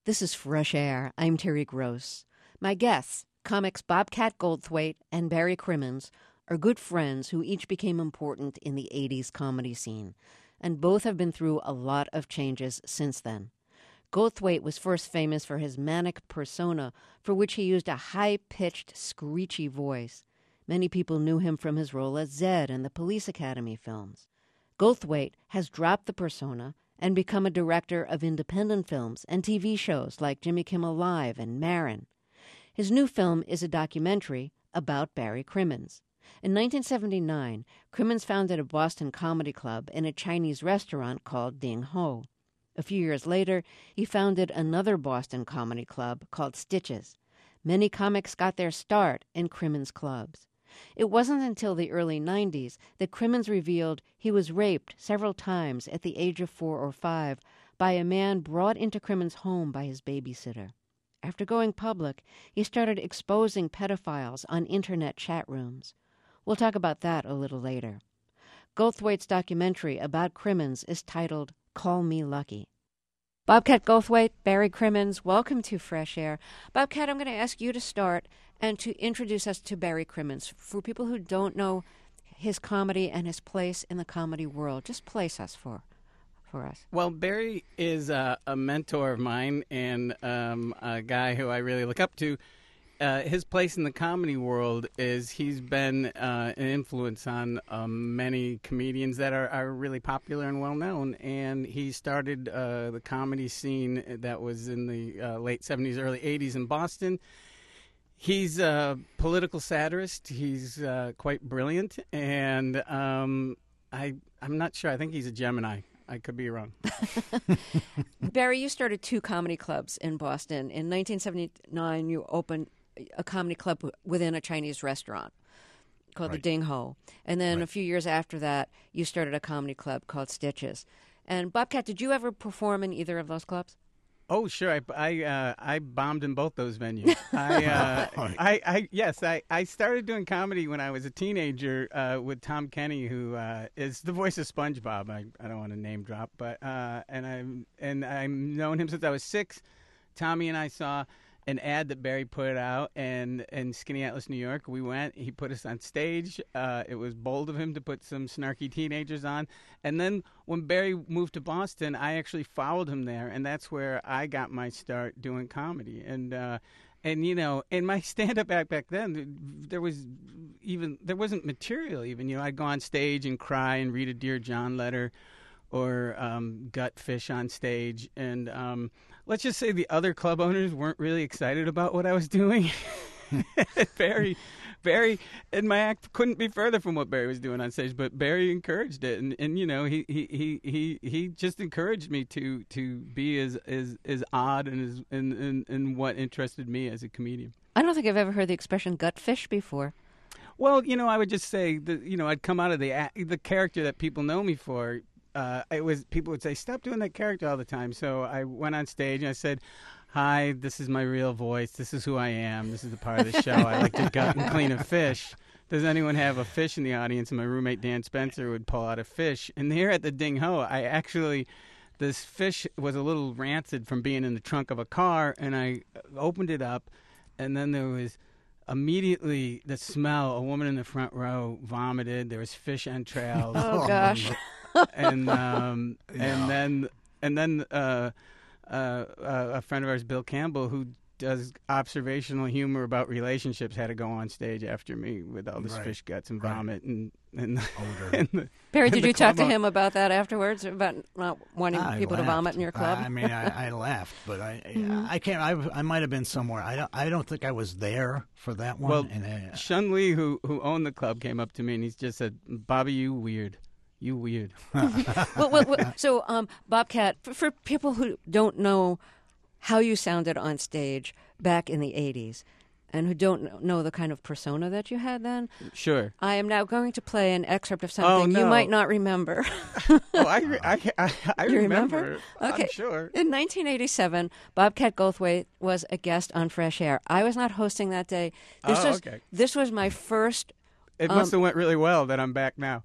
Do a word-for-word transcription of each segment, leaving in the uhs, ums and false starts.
This is Fresh Air. I'm Terry Gross. My guests, comics Bobcat Goldthwait and Barry Crimmins, are good friends who each became important in the eighties comedy scene, and both have been through a lot of changes since then. Goldthwait was first famous for his manic persona, for which he used a high-pitched, screechy voice. Many people knew him from his role as Zed in the Police Academy films. Goldthwait has dropped the persona and become a director of independent films and T V shows like Jimmy Kimmel Live and Maron. His new film is a documentary about Barry Crimmins. In nineteen seventy-nine, Crimmins founded a Boston comedy club in a Chinese restaurant called Ding Ho. A few years later, he founded another Boston comedy club called Stitches. Many comics got their start in Crimmins clubs. It wasn't until the early nineties that Crimmins revealed he was raped several times at the age of four or five by a man brought into Crimmins' home by his babysitter. After going public, he started exposing pedophiles on internet chat rooms. We'll talk about that a little later. Goldthwait's documentary about Crimmins is titled Call Me Lucky. Bobcat Goldthwait, Barry Crimmins, welcome to Fresh Air. Bobcat, I'm going to ask you to start and to introduce us to Barry Crimmins. For people who don't know his comedy and his place in the comedy world, just place us for for us. Well, Barry is uh, a mentor of mine and um, a guy who I really look up to. Uh, his place in the comedy world is he's been uh, an influence on um, many comedians that are, are really popular and well-known. And he started uh, the comedy scene that was in the uh, late seventies, early eighties in Boston. He's a political satirist. He's uh, quite brilliant. And um, I, I'm not sure. I think he's a Gemini. I could be wrong. Barry, you started two comedy clubs in Boston. In nineteen seventy-nine, you opened a comedy club within a Chinese restaurant called Right. the Ding Ho. And then Right. a few years after that, you started a comedy club called Stitches. And Bobcat, did you ever perform in either of those clubs? Oh, sure. I, I, uh, I bombed in both those venues. I, uh, I, I, yes, I, I started doing comedy when I was a teenager uh, with Tom Kenny, who uh, is the voice of SpongeBob. I, I don't want to name drop, but uh, and I'm and I've known him since I was six. Tommy and I saw an ad that Barry put out in, in Skinny Atlas, New York. We went. He put us on stage. Uh, it was bold of him to put some snarky teenagers on. And then when Barry moved to Boston, I actually followed him there, and that's where I got my start doing comedy. And uh, and you know, in my stand-up act back then, there was even there wasn't material. Even you know, I'd go on stage and cry and read a Dear John letter, or um, gut fish on stage, and um, let's just say the other club owners weren't really excited about what I was doing. Barry, Barry, and my act couldn't be further from what Barry was doing on stage. But Barry encouraged it, and, and you know, he, he, he, he, he just encouraged me to to be as as, as odd and as and, and, and what interested me as a comedian. I don't think I've ever heard the expression gut fish before. Well, you know, I would just say that you know I'd come out of the act, the character that people know me for. Uh, it was people would say, "Stop doing that character all the time." So I went on stage and I said, "Hi, this is my real voice. This is who I am. This is the part of the show. I like to gut and clean a fish. Does anyone have a fish in the audience?" And my roommate Dan Spencer would pull out a fish. And here at the Ding Ho, I actually, this fish was a little rancid from being in the trunk of a car, and I opened it up, and then there was immediately the smell. A woman in the front row vomited. There was fish entrails. Oh, gosh. and um, Yeah. and then and then uh, uh, uh, a friend of ours, Bill Campbell, who does observational humor about relationships, had to go on stage after me with all this Right. fish guts and Right. vomit and and, Odor. and the, Barry, and did the you talk to club- him about that afterwards, about not wanting I people to laughed. vomit in your club? I, I mean, I, I laughed, but I, I can't. I, I might have been somewhere. I don't. I don't think I was there for that one. Well, and, uh, Shun Lee, who who owned the club, came up to me and he's just said, "Bobby, you weird." You weird. well, well, well, so, um, Bobcat, for, for people who don't know how you sounded on stage back in the eighties and who don't know the kind of persona that you had then, Sure. I am now going to play an excerpt of something no. you might not remember. Oh, I, re- I, I, I You remember. remember? Okay. I'm sure. In nineteen eighty-seven, Bobcat Goldthwait was a guest on Fresh Air. I was not hosting that day. This Oh, was okay. this was my first. It Um, must have went really well that I'm back now.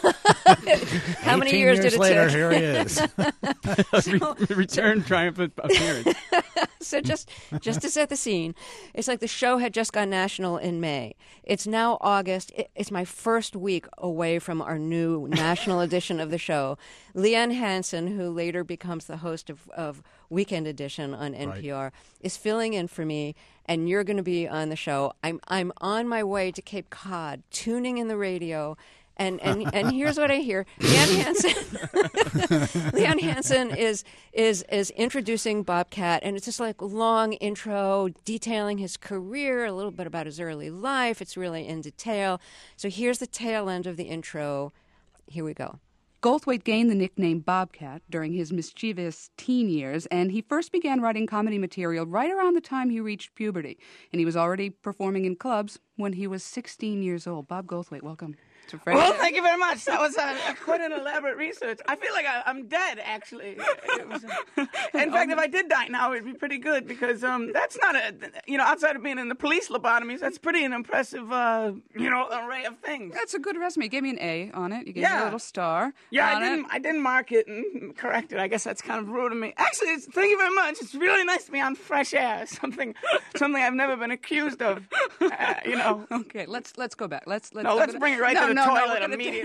How many eighteen years, did it later, take? here he is. Re- return triumphant appearance. So just just to set the scene, it's like the show had just gone national in May. It's now August. It, it's my first week away from our new national edition of the show. Leanne Hansen, who later becomes the host of, of Weekend Edition on N P R, right. is filling in for me, and you're going to be on the show. I'm I'm on my way to Cape Cod, tuning in the radio. And and and here's what I hear: Leanne Hansen, Leanne Hansen is is is introducing Bobcat, and it's just like a long intro detailing his career, a little bit about his early life. It's really in detail. So here's the tail end of the intro. Here we go. Goldthwait gained the nickname Bobcat during his mischievous teen years, and he first began writing comedy material right around the time he reached puberty. And he was already performing in clubs when he was sixteen years old. Bob Goldthwait, welcome. Well, thank you very much. That was uh, quite an elaborate research. I feel like I, I'm dead, actually. It was, uh, in fact, if I did die now, it'd be pretty good because um, that's not a, you know, outside of being in the police lobotomies, that's pretty an impressive, uh, you know, array of things. That's a good resume. You gave me an A on it. You gave yeah. me a little star. Yeah, on I didn't. It. I didn't mark it and correct it. I guess that's kind of rude of me. Actually, it's, thank you very much. It's really nice to be on fresh air. Something, something I've never been accused of. Uh, you know. Okay, let's let's go back. Let's let's. No, let's bring it right no, to the no, toilet no, immediately.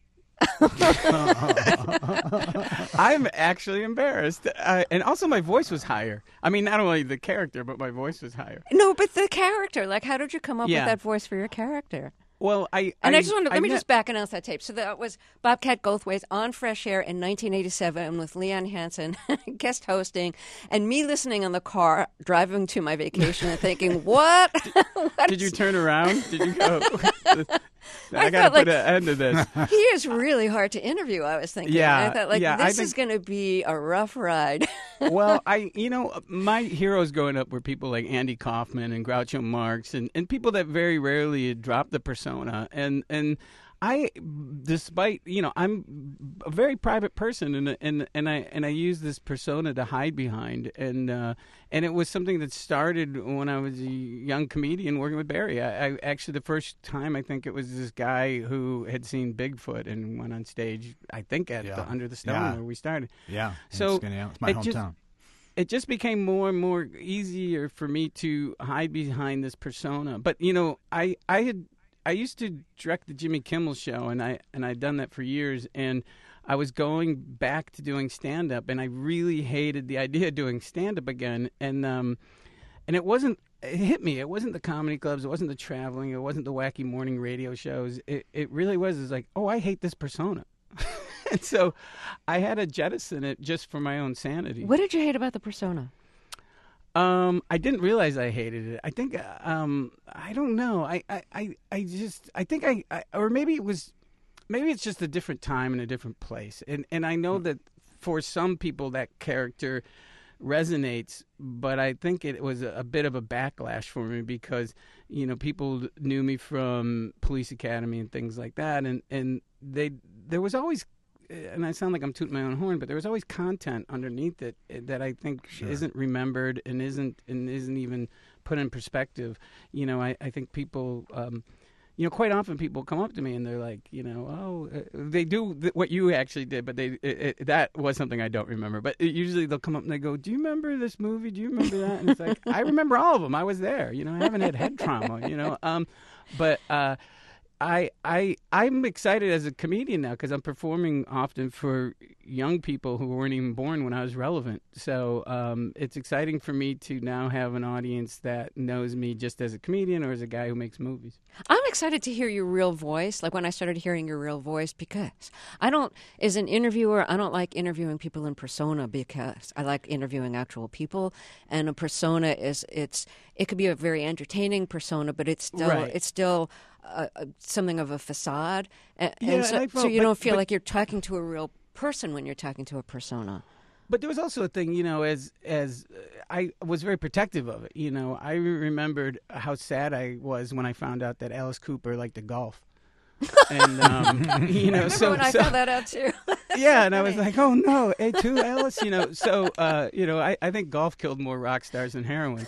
I'm actually embarrassed, uh, and also my voice was higher. I mean, not only the character, but my voice was higher. No, but the character. Like, how did you come up yeah. with that voice for your character? Well, I and I, I just wanted to, let I me met, just back announce that tape. So that was Bobcat Goldthwait on Fresh Air in nineteen eighty-seven with Leanne Hansen guest hosting, and me listening on the car driving to my vacation and thinking, "What? what Did you turn around? Did you go?" I, I got to like, put an end to this. He is really hard to interview, I was thinking. Yeah, I thought, like, yeah, this I is think... going to be a rough ride. Well, I, you know, my heroes growing up were people like Andy Kaufman and Groucho Marx and, and people that very rarely had dropped the persona. And, and I, despite, you know, I'm a very private person, and and and I and I use this persona to hide behind, and uh, and it was something that started when I was a young comedian working with Barry. I, I actually the first time I think it was this guy who had seen Bigfoot and went on stage. I think at yeah. the Under the Stone yeah. where we started. Yeah, so it's my it hometown. Just, it just became more and more easier for me to hide behind this persona. But you know, I I had. I used to direct the Jimmy Kimmel Show, and I and I'd done that for years. And I was going back to doing stand up, and I really hated the idea of doing stand up again. And um, and it wasn't. It hit me. It wasn't the comedy clubs. It wasn't the traveling. It wasn't the wacky morning radio shows. It it really was. It's like, oh, I hate this persona. And so I had to jettison it just for my own sanity. What did you hate about the persona? Um, I didn't realize I hated it. I think, um, I don't know. I, I, I, I just, I think I, I, or maybe it was, maybe it's just a different time and a different place. And, and I know that for some people that character resonates, but I think it was a, a bit of a backlash for me because, you know, people knew me from Police Academy and things like that. And, and they, there was always, and I sound like I'm tooting my own horn, but there was always content underneath it that I think sure. isn't remembered and isn't and isn't even put in perspective. You know, I, I think people, um, you know, quite often people come up to me and they're like, you know, oh, uh, they do th- what you actually did, but they it, it, that was something I don't remember. But it, usually they'll come up and they go, do you remember this movie? Do you remember that? And it's like, I remember all of them. I was there. You know, I haven't had head trauma, you know. Um, but uh I I I'm excited as a comedian now because I'm performing often for young people who weren't even born when I was relevant. So um, it's exciting for me to now have an audience that knows me just as a comedian or as a guy who makes movies. I'm excited to hear your real voice, like when I started hearing your real voice, because I don't, as an interviewer, I don't like interviewing people in persona because I like interviewing actual people, and a persona is, it's, it could be a very entertaining persona, but it's still, Right. it's still uh, something of a facade, and, Yeah, and so, and I felt- so you but- don't feel but- like you're talking to a real person when you're talking to a persona. But there was also a thing, you know, as as uh, I was very protective of it. You know, I remembered how sad I was when I found out that Alice Cooper liked to golf. And um, you know, I remember so when I so- found that out too. yeah, and I was like, oh no, A two Alice, you know. So uh, you know, I, I think golf killed more rock stars than heroin.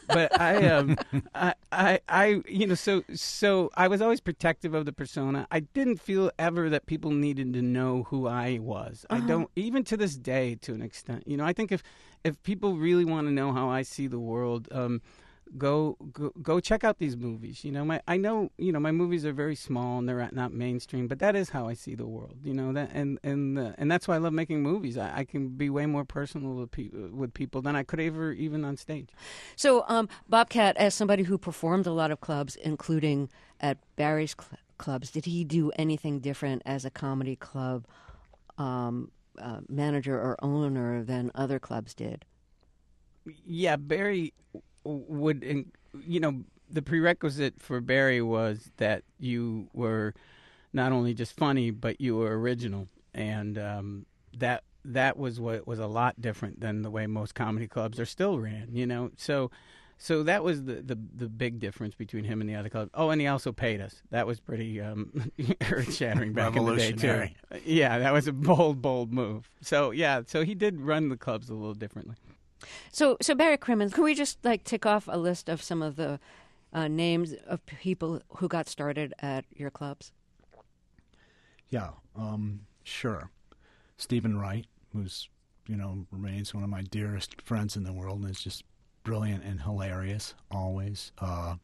but I, um, I, I, I, you know, so, so I was always protective of the persona. I didn't feel ever that people needed to know who I was. Uh-huh. I don't, even to this day, to an extent. You know, I think if, if people really want to know how I see the world, um, Go, go go check out these movies. You know, my I know you know my movies are very small and they're not mainstream, but that is how I see the world. You know that, and and uh, and that's why I love making movies. I, I can be way more personal with, pe- with people than I could ever even on stage. So, um, Bobcat, as somebody who performed a lot of clubs, including at Barry's cl- clubs, did he do anything different as a comedy club um, uh, manager or owner than other clubs did? Yeah, Barry would, you know, the prerequisite for Barry was that you were not only just funny, but you were original, and um, that that was what was a lot different than the way most comedy clubs are still ran. You know, so so that was the, the, the big difference between him and the other clubs. Oh, and he also paid us. That was pretty um, earth-shattering back in the day too. Yeah, that was a bold, bold move. So yeah, so he did run the clubs a little differently. So, so Barry Crimmins, can we just like tick off a list of some of the uh, names of people who got started at your clubs? Yeah, um, sure. Stephen Wright, who's, you know, remains one of my dearest friends in the world and is just brilliant and hilarious always. Uh,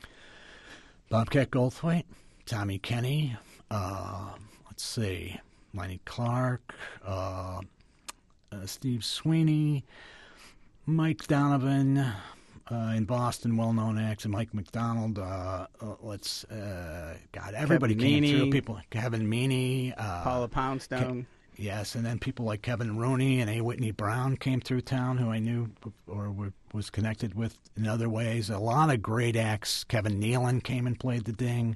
Bobcat Goldthwait, Tommy Kenny, uh, let's see, Lenny Clark, uh, uh, Steve Sweeney, Mike Donovan, uh, in Boston, well-known actor Mike McDonald. Uh, uh, let's, uh, God, everybody Kevin came Meaney. through. People, Kevin Meaney, uh, Paula Poundstone. Ke- yes, and then people like Kevin Rooney and A. Whitney Brown came through town, who I knew or were, was connected with in other ways. A lot of great acts. Kevin Nealon came and played the Ding.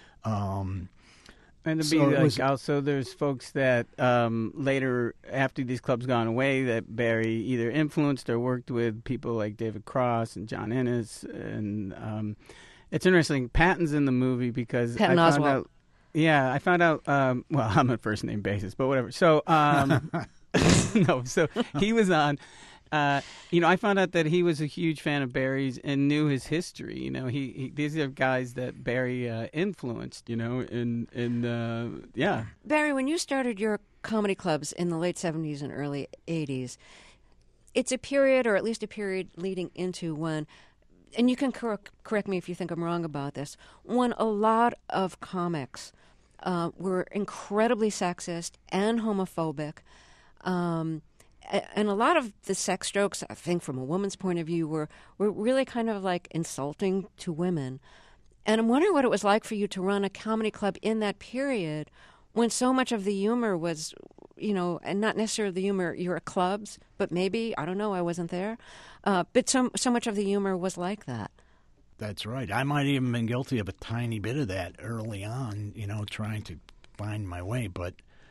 Um, And to be So it like, was- also, there's folks that um, later, after these clubs gone away, that Barry either influenced or worked with people like David Cross and John Innes. And um, it's interesting. Patton's in the movie because Patton I found Oswalt. out. Yeah, I found out. Um, well, I'm a first name basis, but whatever. So um, no, so he was on. Uh, you know, I found out that he was a huge fan of Barry's and knew his history. You know, he, he these are guys that Barry uh, influenced. You know, and and uh, yeah. Barry, when you started your comedy clubs in the late seventies and early eighties, it's a period, or at least a period leading into when, and you can cor- correct me if you think I'm wrong about this, when a lot of comics uh, were incredibly sexist and homophobic. Um, a- and a lot of the sex jokes, I think from a woman's point of view, were, were really kind of like insulting to women. And I'm wondering what it was like for you to run a comedy club in that period when so much of the humor was, you know, and not necessarily the humor your clubs, but maybe, I don't know, I wasn't there. Uh, but so, so much of the humor was like that. That's right. I might even been guilty of a tiny bit of that early on, you know, trying to find my way. But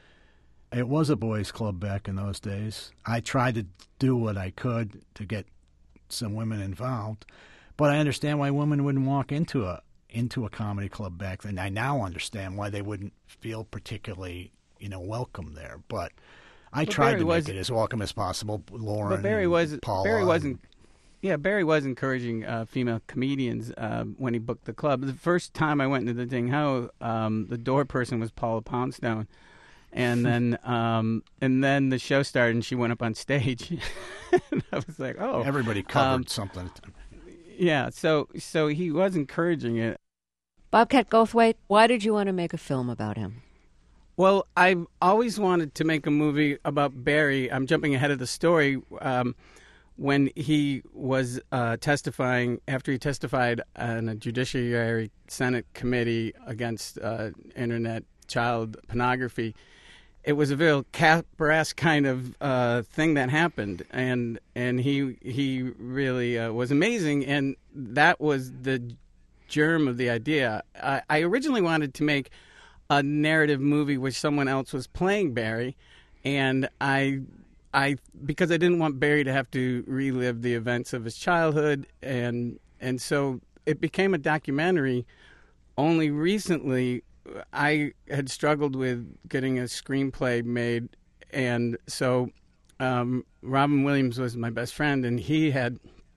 it was a boys' club back in those days. I tried to do what I could to get some women involved, but I understand why women wouldn't walk into a into a comedy club back then. I now understand why they wouldn't feel particularly, you know, welcome there. But I But tried Barry to was- make it as welcome as possible. Lauren, But Barry and was Paula Barry and- wasn't. Yeah, Barry was encouraging uh, female comedians uh, when he booked the club. The first time I went into the Ding Ho, um, the door person was Paula Poundstone, and then um, and then the show started, and she went up on stage. And I was like, oh, Everybody covered um, something. yeah. So so he was encouraging it. Bobcat Goldthwait, why did you want to make a film about him? Well, I've always wanted to make a movie about Barry. I'm jumping ahead of the story. Um, when he was uh, testifying, after he testified on a Judiciary Senate committee against uh, internet child pornography, it was a real Capra-esque kind of uh, thing that happened, and and he he really uh, was amazing, and that was the germ of the idea. I, I originally wanted to make a narrative movie where someone else was playing Barry, and I. I because I didn't want Barry to have to relive the events of his childhood, and and so it became a documentary. Only recently, I had struggled with getting a screenplay made, and so um, Robin Williams was my best friend, and he had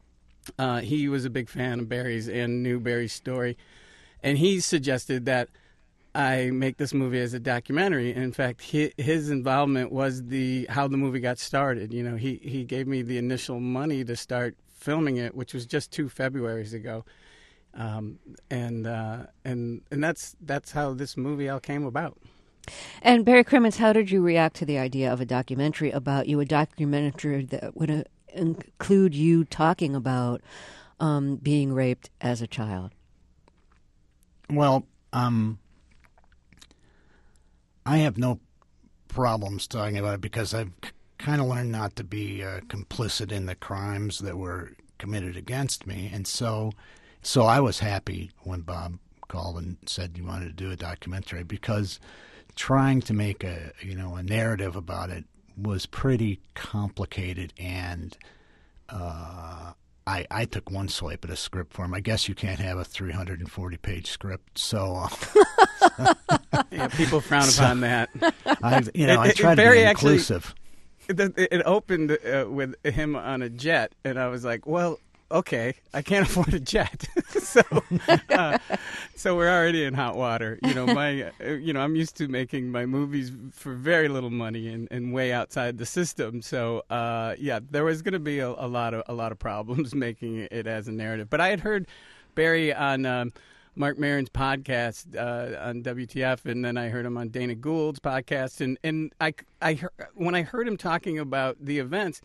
uh, he was a big fan of Barry's and knew Barry's story, and he suggested that I make this movie as a documentary. And in fact, he, his involvement was the how the movie got started. You know, he, he gave me the initial money to start filming it, which was just two Februarys ago, um, and uh, and and that's that's how this movie all came about. And Barry Crimmins, how did you react to the idea of a documentary about you, a documentary that would uh, include you talking about um, being raped as a child? Well, um, I have no problems talking about it because I've c- kind of learned not to be uh, complicit in the crimes that were committed against me, and so, so I was happy when Bob called and said he wanted to do a documentary, because trying to make a you know a narrative about it was pretty complicated, and uh, I I took one swipe at a script for him. I guess you can't have a three hundred forty page script, so. Uh, yeah, people frown so, upon that. I, you know, It- I it- try to Barry be actually- inclusive. It, it opened uh, with him on a jet, and I was like, well, okay, I can't afford a jet. so uh, so we're already in hot water. You know, my uh, you know, I'm used to making my movies for very little money and, and way outside the system. So uh, yeah, there was going to be a, a lot of a lot of problems making it as a narrative. But I had heard Barry on um, Mark Maron's podcast uh, on W T F, and then I heard him on Dana Gould's podcast, and and I I heard, when I heard him talking about the events,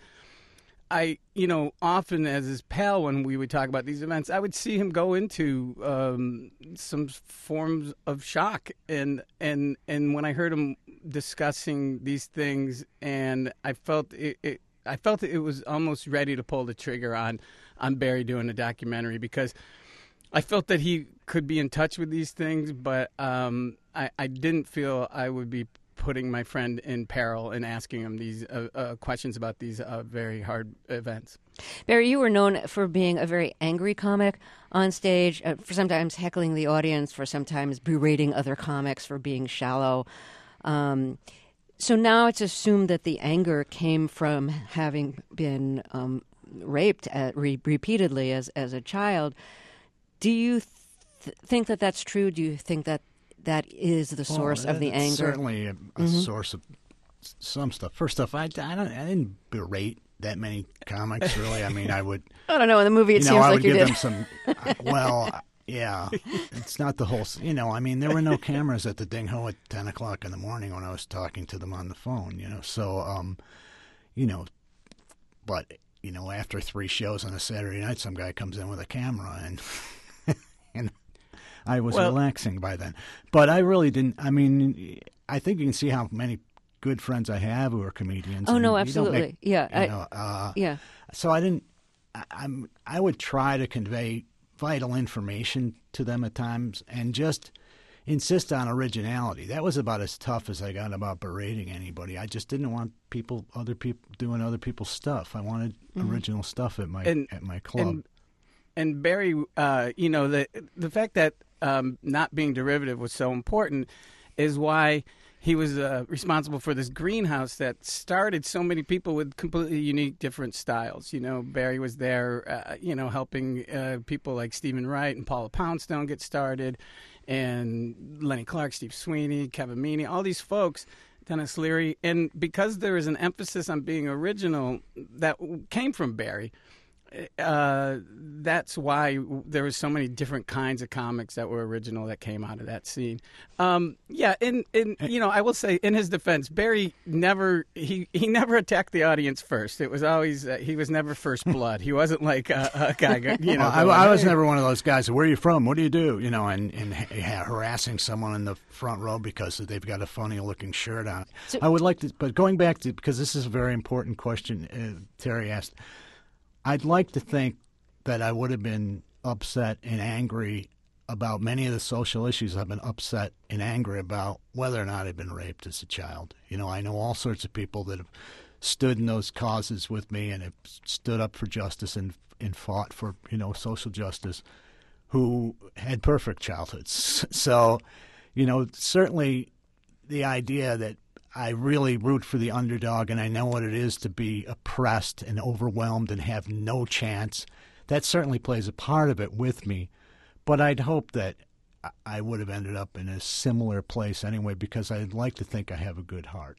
I, you know, often as his pal when we would talk about these events, I would see him go into um, some forms of shock, and and and when I heard him discussing these things, and I felt it, it I felt it was almost ready to pull the trigger on on Barry doing a documentary, because I felt that he could be in touch with these things, but um, I, I didn't feel I would be putting my friend in peril and asking him these uh, uh, questions about these uh, very hard events. Barry, you were known for being a very angry comic on stage, uh, for sometimes heckling the audience, for sometimes berating other comics for being shallow. Um, so now it's assumed that the anger came from having been um, raped at, re- repeatedly as, as a child. Do you th- think that that's true? Do you think that that is the source well, of the it's anger? Certainly a, a mm-hmm. source of some stuff. First off, I, I don't I didn't berate that many comics, really. I mean, I would. I don't know. In the movie, it you know, seems I like would you give did. them some. uh, well, yeah, it's not the whole. You know, I mean, there were no cameras at the Ding Ho at ten o'clock in the morning when I was talking to them on the phone. You know, so um, you know, but you know, after three shows on a Saturday night, some guy comes in with a camera and. And I was well, relaxing by then. But I really didn't. I mean, I think you can see how many good friends I have who are comedians. Oh, and no, you don't absolutely. make- Yeah, you I- know, uh, yeah. So I didn't. I, I'm. I would try to convey vital information to them at times, and just insist on originality. That was about as tough as I got about berating anybody. I just didn't want people, other people, doing other people's stuff. I wanted Mm-hmm. original stuff at my And- at my club. And, and Barry, uh, you know, the the fact that um, not being derivative was so important is why he was uh, responsible for this greenhouse that started so many people with completely unique, different styles. You know, Barry was there, uh, you know, helping uh, people like Stephen Wright and Paula Poundstone get started, and Lenny Clark, Steve Sweeney, Kevin Meaney, all these folks, Dennis Leary. And because there is an emphasis on being original that came from Barry, uh, that's why there were so many different kinds of comics that were original that came out of that scene. Um, yeah, and, and you know, I will say in his defense, Barry never he, he never attacked the audience first. It was always uh, he was never first blood. He wasn't like a, a guy, you know. Well, I, going, I was "Hey." never one of those guys. Where are you from? What do you do? You know, and, and ha- harassing someone in the front row because they've got a funny looking shirt on. So- I would like to, but going back to, because this is a very important question uh, Terry asked, I'd like to think that I would have been upset and angry about many of the social issues. I've been upset and angry about whether or not I'd been raped as a child. You know, I know all sorts of people that have stood in those causes with me and have stood up for justice and and fought for, you know, social justice, who had perfect childhoods. So, you know, certainly the idea that I really root for the underdog and I know what it is to be oppressed and overwhelmed and have no chance, that certainly plays a part of it with me. But I'd hope that I would have ended up in a similar place anyway, because I'd like to think I have a good heart.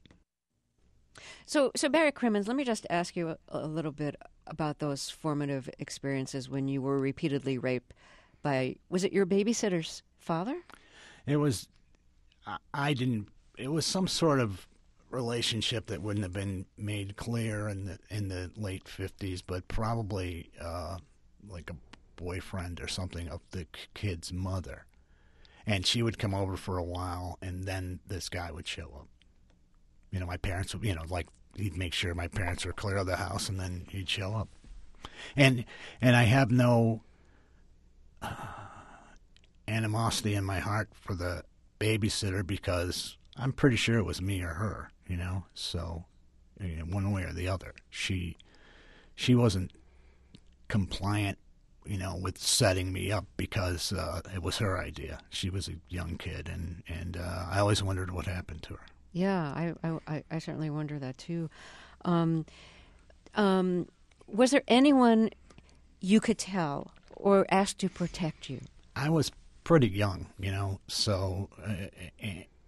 So, so Barry Crimmins, let me just ask you a, a little bit about those formative experiences when you were repeatedly raped by, was it your babysitter's father? It was, I didn't, it was some sort of relationship that wouldn't have been made clear in the in the late fifties, but probably uh, like a boyfriend or something of the kid's mother. And she would come over for a while, and then this guy would show up. You know, my parents would, you know, like, he'd make sure my parents were clear of the house, and then he'd show up. And and I have no uh, animosity in my heart for the babysitter, because I'm pretty sure it was me or her, you know. So, you know, one way or the other, she she wasn't compliant, you know, with setting me up, because uh, it was her idea. She was a young kid, and and uh, I always wondered what happened to her. Yeah, I I, I certainly wonder that too. Um, um, was there anyone you could tell or ask to protect you? I was pretty young, you know, so uh,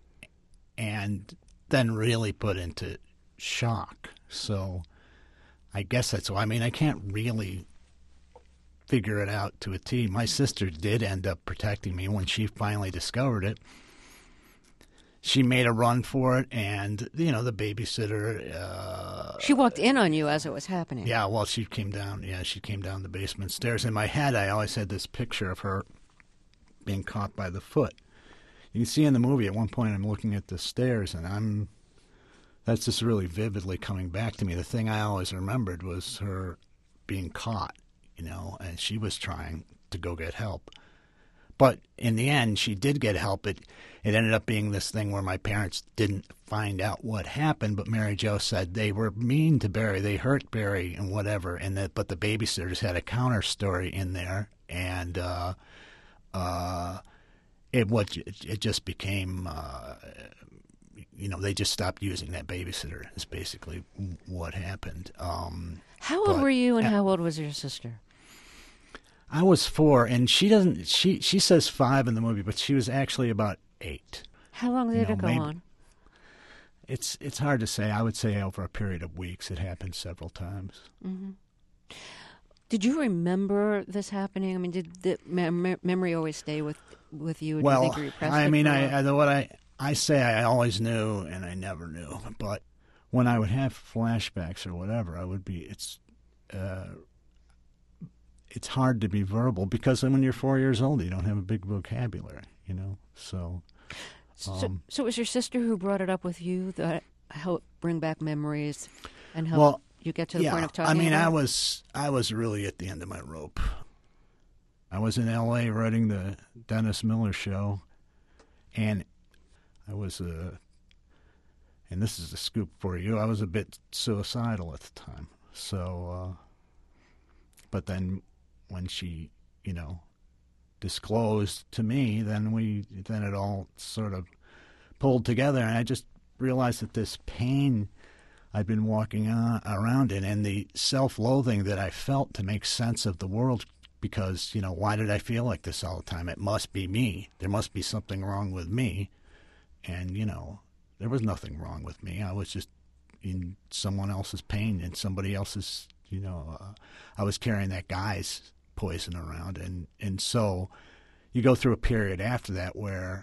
and then really put into shock. So I guess that's why. I mean, I can't really figure it out to a T. My sister did end up protecting me when she finally discovered it. She made a run for it, and, you know, the babysitter... Uh, she walked in on you as it was happening. Yeah, well, she came down, yeah, she came down the basement stairs. In my head, I always had this picture of her being caught by the foot. You can see in the movie, at one point, I'm looking at the stairs, and I'm... That's just really vividly coming back to me. The thing I always remembered was her being caught, you know, and she was trying to go get help. But in the end, she did get help. It it ended up being this thing where my parents didn't find out what happened, but Mary Jo said they were mean to Barry. They hurt Barry and whatever, and that but the babysitters had a counter story in there, and uh, uh, it what it just became, uh, you know, they just stopped using that babysitter. Is basically what happened. Um, how old but, were you, and uh, how old was your sister? I was four, and she doesn't. She she says five in the movie, but she was actually about eight. How long did you know, it go maybe, on? It's it's hard to say. I would say over a period of weeks. It happened several times. Mm-hmm. Did you remember this happening? I mean, did the mem- memory always stay with with you? Well, do you think you repressed I it mean, for I, I what I I say I always knew, and I never knew. But when I would have flashbacks or whatever, I would be. It's. Uh, It's hard to be verbal, because when you're four years old, you don't have a big vocabulary, you know. So, um, so, so it was your sister who brought it up with you that helped bring back memories and help well, you get to the yeah, point of talking. I mean, about I it? was I was really at the end of my rope. I was in L A writing the Dennis Miller show, and I was a, uh, and this is a scoop for you. I was a bit suicidal at the time. So, uh, but then. When she, you know, disclosed to me, then we, then it all sort of pulled together, and I just realized that this pain I'd been walking on, around in, and the self-loathing that I felt to make sense of the world, because, you know, why did I feel like this all the time? It must be me. There must be something wrong with me, and, you know, there was nothing wrong with me. I was just in someone else's pain and somebody else's, you know, uh, I was carrying that guy's poison around, and and so you go through a period after that where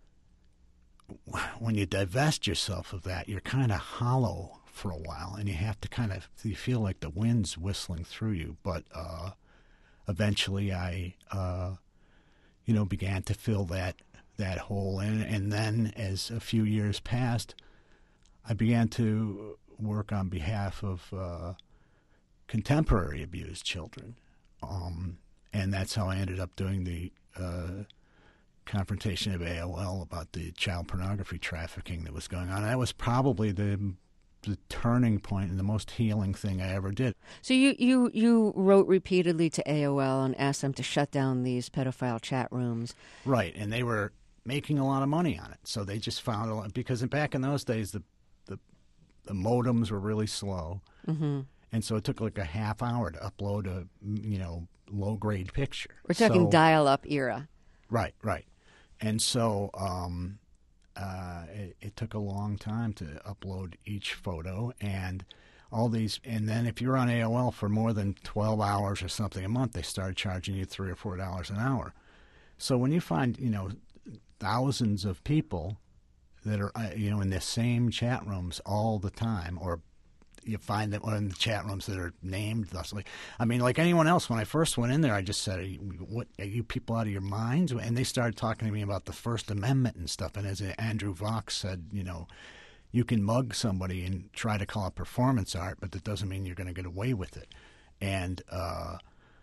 when you divest yourself of that, you're kind of hollow for a while, and you have to kind of, you feel like the wind's whistling through you. But uh, eventually I, uh, you know, began to fill that that hole in, and then as a few years passed, I began to work on behalf of uh, contemporary abused children. Um, and that's how I ended up doing the uh, confrontation of A O L about the child pornography trafficking that was going on. And that was probably the the turning point and the most healing thing I ever did. So you, you, you wrote repeatedly to A O L and asked them to shut down these pedophile chat rooms. Right, and they were making a lot of money on it. So they just found a lot, because back in those days the the, the modems were really slow. Mm-hmm. And so it took like a half hour to upload a, you know, low-grade picture. We're talking so, dial-up era. Right, right. And so um, uh, it, it took a long time to upload each photo, and all these, and then if you're on A O L for more than twelve hours or something a month, they started charging you three or four dollars an hour. So when you find, you know, thousands of people that are, uh, you know, in the same chat rooms all the time, or you find them in the chat rooms that are named thusly. I mean, like anyone else, when I first went in there, I just said, are you, what, are you people out of your minds? And they started talking to me about the First Amendment and stuff. And as Andrew Vox said, you know, you can mug somebody and try to call it performance art, but that doesn't mean you're going to get away with it. And uh,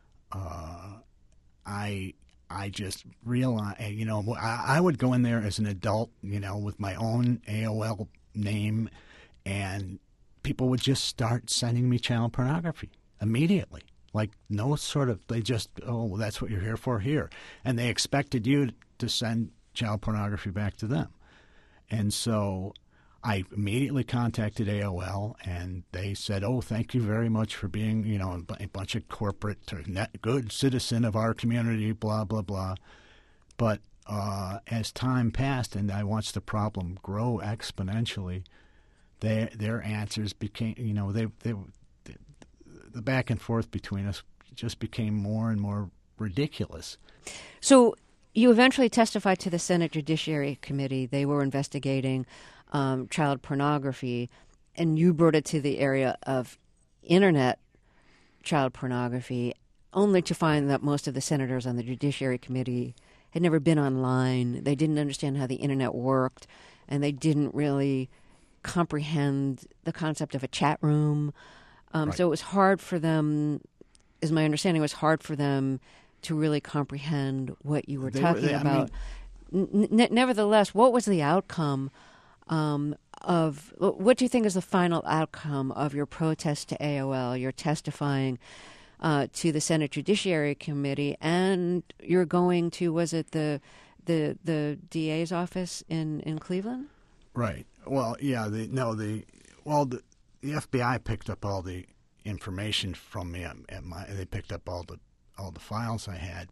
uh, I I just realized, you know, I, I would go in there as an adult, you know, with my own A O L name, and people would just start sending me child pornography immediately. Like no sort of, they just, oh, well, that's what you're here for here. And they expected you to send child pornography back to them. And so I immediately contacted A O L, and they said, oh, thank you very much for being, you know, a bunch of corporate, net, good citizen of our community, blah, blah, blah. But uh, as time passed and I watched the problem grow exponentially, Their their answers became, you know, they they the back and forth between us just became more and more ridiculous. So you eventually testified to the Senate Judiciary Committee. They were investigating um, child pornography, and you brought it to the area of internet child pornography, only to find that most of the senators on the Judiciary Committee had never been online. They didn't understand how the internet worked, and they didn't really comprehend the concept of a chat room. Um, right. So it was hard for them, is my understanding, it was hard for them to really comprehend what you were they talking were, they, about. I mean, N- nevertheless, what was the outcome um, of, what do you think is the final outcome of your protest to A O L? You're testifying uh, to the Senate Judiciary Committee, and you're going to, was it the the, the D A's office in, in Cleveland? Right. Well, yeah. The, no, the well, the, the F B I picked up all the information from me. At, at my, they picked up all the all the files I had.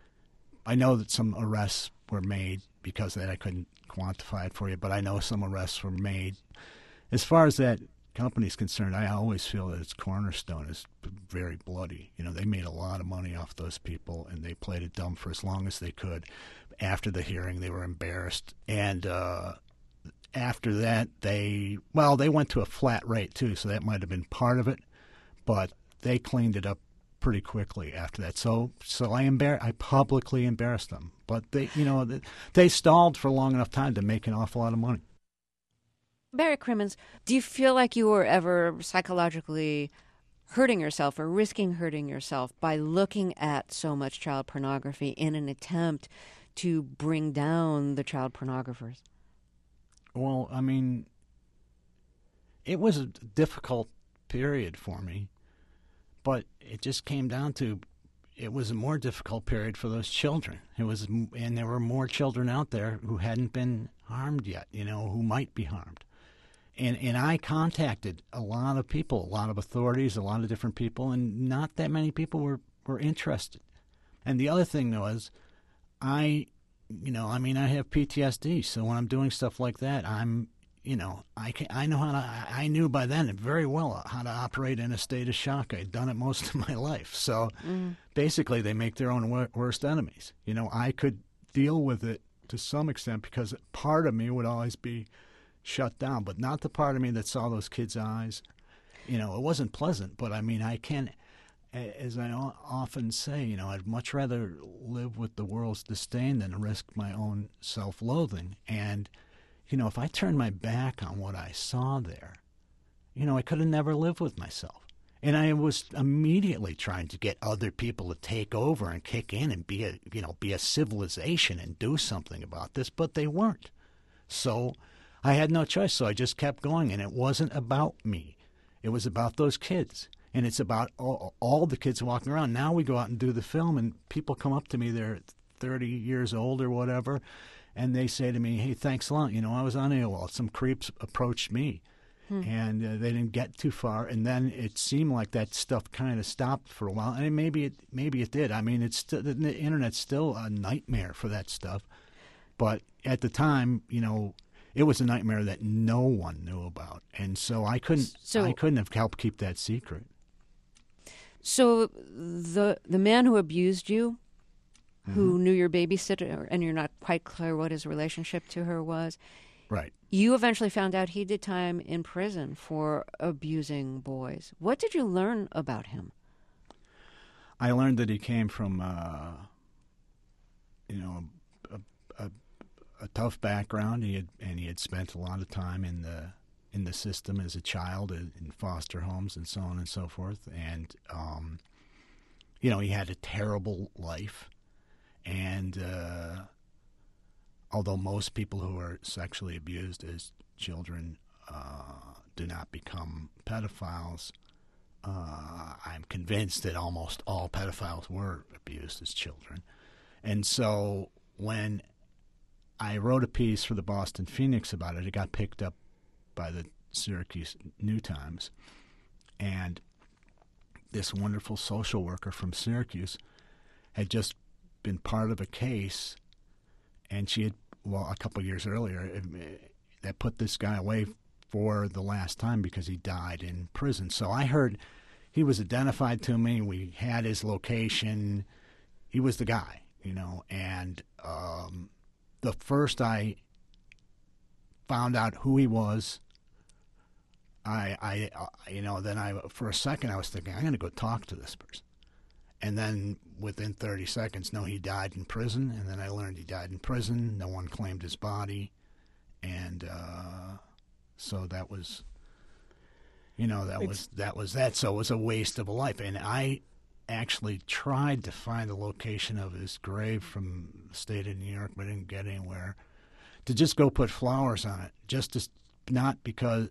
I know that some arrests were made because of that. I couldn't quantify it for you, but I know some arrests were made. As far as that company's concerned, I always feel that its cornerstone is very bloody. You know, they made a lot of money off those people, and they played it dumb for as long as they could. After the hearing, they were embarrassed, and uh, after that, they, well, they went to a flat rate, too, so that might have been part of it, but they cleaned it up pretty quickly after that. So so I embar- I publicly embarrassed them. But they, you know, they stalled for a long enough time to make an awful lot of money. Barry Crimmins, do you feel like you were ever psychologically hurting yourself or risking hurting yourself by looking at so much child pornography in an attempt to bring down the child pornographers? Well, I mean, it was a difficult period for me, but it just came down to it was a more difficult period for those children. It was, and there were more children out there who hadn't been harmed yet, you know, who might be harmed. And and I contacted a lot of people, a lot of authorities, a lot of different people, and not that many people were, were interested. And the other thing was, I, you know, I mean, I have P T S D, so when I'm doing stuff like that, I'm, you know, I can, I know how to, I knew by then very well how to operate in a state of shock. I'd done it most of my life. So mm. basically they make their own wor- worst enemies. You know, I could deal with it to some extent because part of me would always be shut down, but not the part of me that saw those kids' eyes. You know, it wasn't pleasant, but I mean, I can, as I often say, you know, I'd much rather live with the world's disdain than risk my own self-loathing. And you know, if I turned my back on what I saw there, you know, I could have never lived with myself. And I was immediately trying to get other people to take over and kick in and be a, you know, be a civilization and do something about this, but they weren't. So I had no choice, so I just kept going, and it wasn't about me. It was about those kids, and it's about all, all the kids walking around. Now we go out and do the film, and people come up to me, they're thirty years old or whatever, and they say to me, hey, thanks a lot. You know, I was on A O L. Some creeps approached me. Hmm. And uh, they didn't get too far, and then it seemed like that stuff kind of stopped for a while. And maybe it maybe it did. I mean, it's st- the internet's still a nightmare for that stuff. But at the time, you know, it was a nightmare that no one knew about, and so I couldn't so, I couldn't have helped keep that secret. So the the man who abused you, mm-hmm. who knew your babysitter, and you're not quite clear what his relationship to her was. Right. You eventually found out he did time in prison for abusing boys. What did you learn about him? I learned that he came from, uh, you know, a, a, a tough background. He had, and he had spent a lot of time in the in the system as a child in, in foster homes and so on and so forth. And um, you know, he had a terrible life, and. Uh, Although most people who are sexually abused as children uh, do not become pedophiles, uh, I'm convinced that almost all pedophiles were abused as children. And so when I wrote a piece for the Boston Phoenix about it, it got picked up by the Syracuse New Times. And this wonderful social worker from Syracuse had just been part of a case. And she had, well, a couple of years earlier, that put this guy away for the last time because he died in prison. So I heard he was identified to me. We had his location. He was the guy, you know. And um, the first I found out who he was, I, I, uh, you know, then I, for a second, I was thinking, I'm going to go talk to this person. And then within thirty seconds, no, he died in prison. And then I learned he died in prison. No one claimed his body. And uh, so that was, you know, that was that was that. So it was a waste of a life. And I actually tried to find the location of his grave from the state of New York, but didn't get anywhere. To just go put flowers on it, just to, not because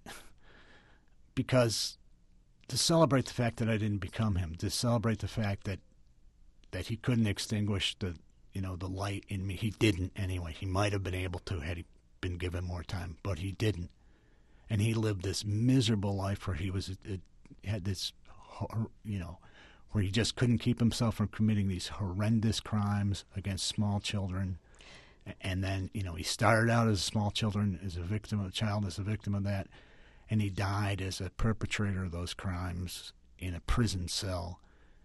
because. To celebrate the fact that I didn't become him, to celebrate the fact that that he couldn't extinguish the, you know, the light in me. He didn't anyway. He might have been able to had he been given more time, but he didn't. And he lived this miserable life where he was it, had this, you know, where he just couldn't keep himself from committing these horrendous crimes against small children. And then, you know, he started out as small children, as a victim of a child, as a victim of that. And he died as a perpetrator of those crimes in a prison cell.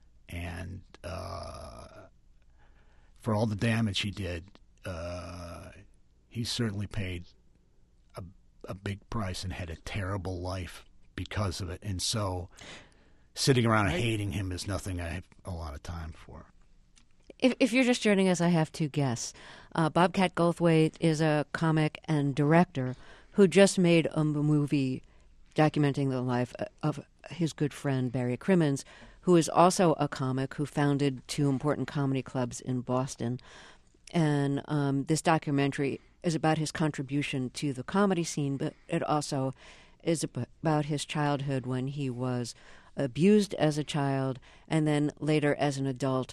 And uh, for all the damage he did, uh, he certainly paid a, a big price and had a terrible life because of it. And so sitting around right. hating him is nothing I have a lot of time for. If, if you're just joining us, I have to guess. Uh, Bobcat Goldthwait is a comic and director who just made a movie documenting the life of his good friend Barry Crimmins, who is also a comic who founded two important comedy clubs in Boston. And um, this documentary is about his contribution to the comedy scene, but it also is about his childhood when he was abused as a child and then later as an adult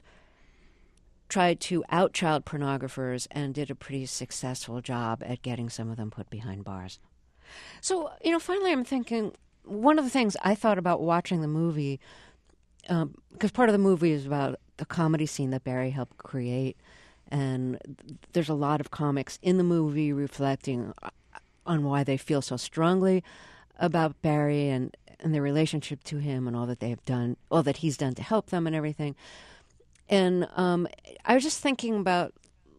tried to out child pornographers and did a pretty successful job at getting some of them put behind bars. So, you know, finally I'm thinking, one of the things I thought about watching the movie, um, because part of the movie is about the comedy scene that Barry helped create, and there's a lot of comics in the movie reflecting on why they feel so strongly about Barry and, and their relationship to him and all that they have done, all that he's done to help them and everything. And um, I was just thinking about,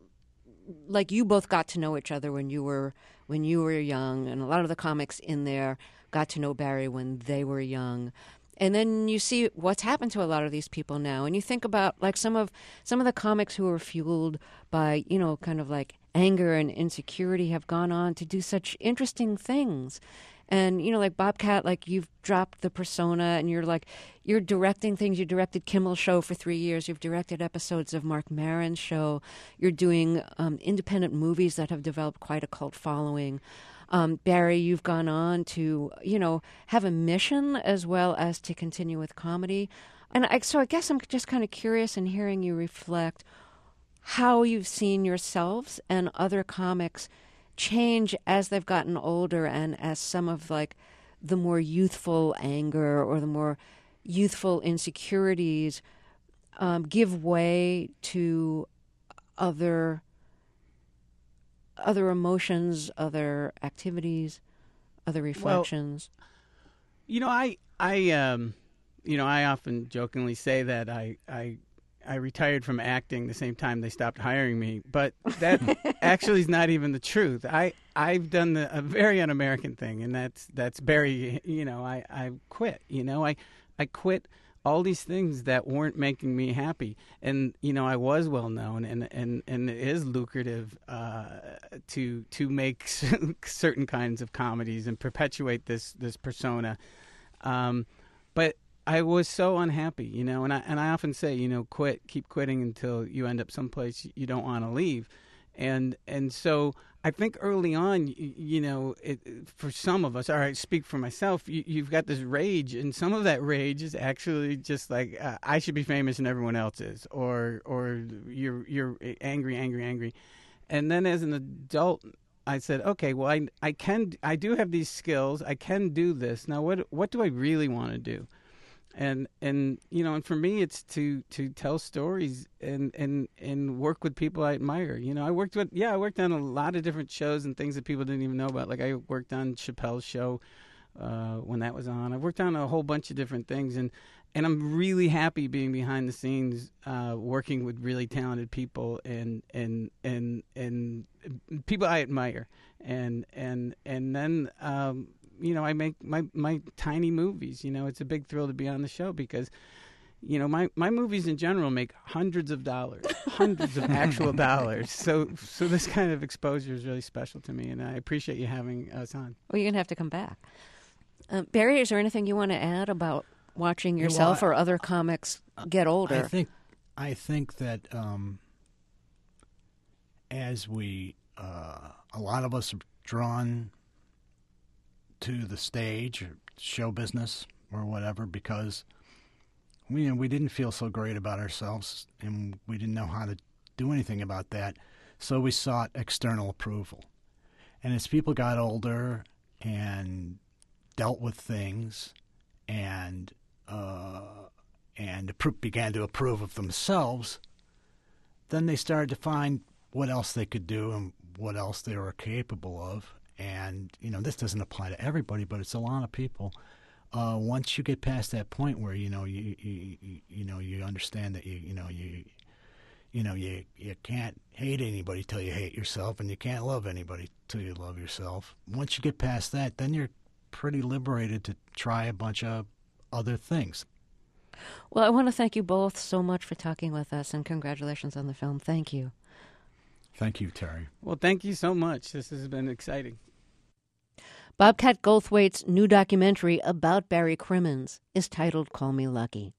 like, you both got to know each other when you were when you were young, and a lot of the comics in there got to know Barry when they were young. And then you see what's happened to a lot of these people now, and you think about like some of some of the comics who were fueled by, you know, kind of like anger and insecurity have gone on to do such interesting things. And, you know, like Bobcat, like you've dropped the persona and you're like, you're directing things. You directed Kimmel's show for three years. You've directed episodes of Marc Maron's show. You're doing um, independent movies that have developed quite a cult following. Um, Barry, you've gone on to, you know, have a mission as well as to continue with comedy. And I, so I guess I'm just kind of curious in hearing you reflect how you've seen yourselves and other comics change as they've gotten older and as some of like the more youthful anger or the more youthful insecurities um, give way to other other emotions, other activities, other reflections? Well, you know, I I um, you know, I often jokingly say that I I I retired from acting the same time they stopped hiring me, but that actually is not even the truth. I I've done the, a very un-American thing, and that's that's very, you know, I I quit. You know, I I quit all these things that weren't making me happy, and you know, I was well known, and and and it is lucrative uh, to to make certain kinds of comedies and perpetuate this this persona, um, but I was so unhappy, you know, and I and I often say, you know, quit, keep quitting until you end up someplace you don't want to leave, and and so I think early on, you, you know, it, for some of us, all right, speak for myself, you, you've got this rage, and some of that rage is actually just like uh, I should be famous and everyone else is, or or you're you're angry, angry, angry, and then as an adult, I said, okay, well, I I can I do have these skills, I can do this. Now, what what do I really want to do? And and you know, and for me, it's to, to tell stories and, and, and work with people I admire. You know, I worked with yeah, I worked on a lot of different shows and things that people didn't even know about. Like I worked on Chappelle's show uh, when that was on. I worked on a whole bunch of different things, and, and I'm really happy being behind the scenes, uh, working with really talented people and and and and people I admire. And and and then. Um, You know, I make my, my tiny movies. You know, it's a big thrill to be on the show because, you know, my, my movies in general make hundreds of dollars, hundreds of actual dollars. So so this kind of exposure is really special to me, and I appreciate you having us on. Well, you're going to have to come back. Um, Barry, is there anything you want to add about watching yourself well, I, or other comics get older? I think, I think that um, as we, uh, a lot of us are drawn to the stage or show business or whatever because we you know, we didn't feel so great about ourselves and we didn't know how to do anything about that, so we sought external approval. And as people got older and dealt with things and uh, and began to approve of themselves, then they started to find what else they could do and what else they were capable of. And, you know, this doesn't apply to everybody, but it's a lot of people. Uh, once you get past that point where, you know, you, you, you, you know, you understand that, you, you know, you, you know, you, you can't hate anybody till you hate yourself, and you can't love anybody till you love yourself. Once you get past that, then you're pretty liberated to try a bunch of other things. Well, I want to thank you both so much for talking with us, and congratulations on the film. Thank you. Thank you, Terry. Well, thank you so much. This has been exciting. Bobcat Goldthwait's new documentary about Barry Crimmins is titled Call Me Lucky.